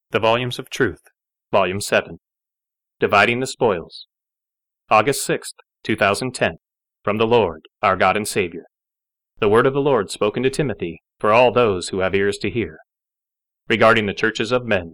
The Volumes of Truth, Volume 7. Dividing the Spoils. August 6th, 2010. From the Lord, our God and Savior. The word of the Lord spoken to Timothy, for all those who have ears to hear. Regarding the churches of men.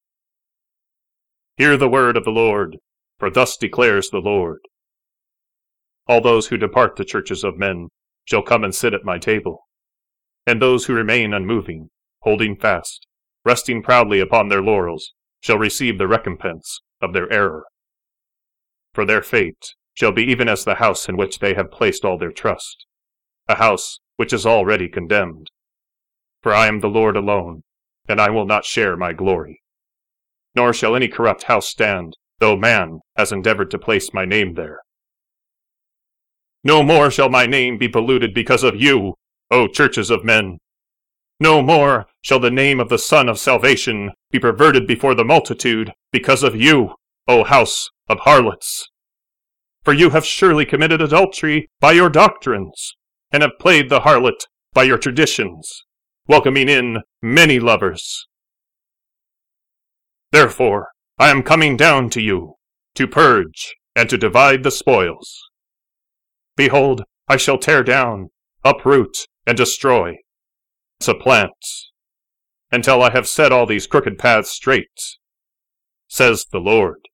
Hear the word of the Lord, for thus declares the Lord. All those who depart the churches of men shall come and sit at my table, and those who remain unmoving, holding fast, resting proudly upon their laurels, shall receive the recompense of their error. For their fate shall be even as the house in which they have placed all their trust, a house which is already condemned. For I am the Lord alone, and I will not share my glory. Nor shall any corrupt house stand, though man has endeavored to place my name there. No more shall my name be polluted because of you, O churches of men. No more shall the name of the Son of Salvation be perverted before the multitude because of you, O house of harlots. For you have surely committed adultery by your doctrines, and have played the harlot by your traditions, welcoming in many lovers. Therefore, I am coming down to you, to purge and to divide the spoils. Behold, I shall tear down, uproot, and destroy, supplant, until I have set all these crooked paths straight, says the Lord.